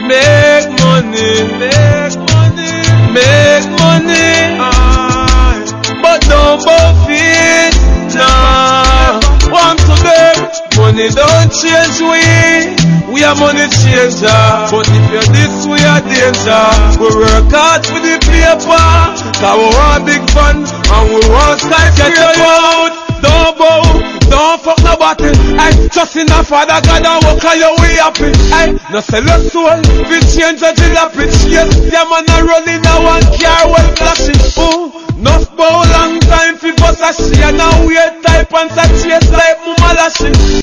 Make money, make money, make money. But don't both it, nah. Want to beg, money don't change we are money changer. But if you're this, we are danger. We work hard for the paper, cause we want big fun, and we want skyscraper. Don't bow, don't fuck nobody. I trust in the Father God and walk on your way happy. I no sell your soul, we change the jalopy. Yes, yeah man a rolling a one car well flashing. Oh, enough bow long time for bust a shit. Now we type and such chase like mama lashing.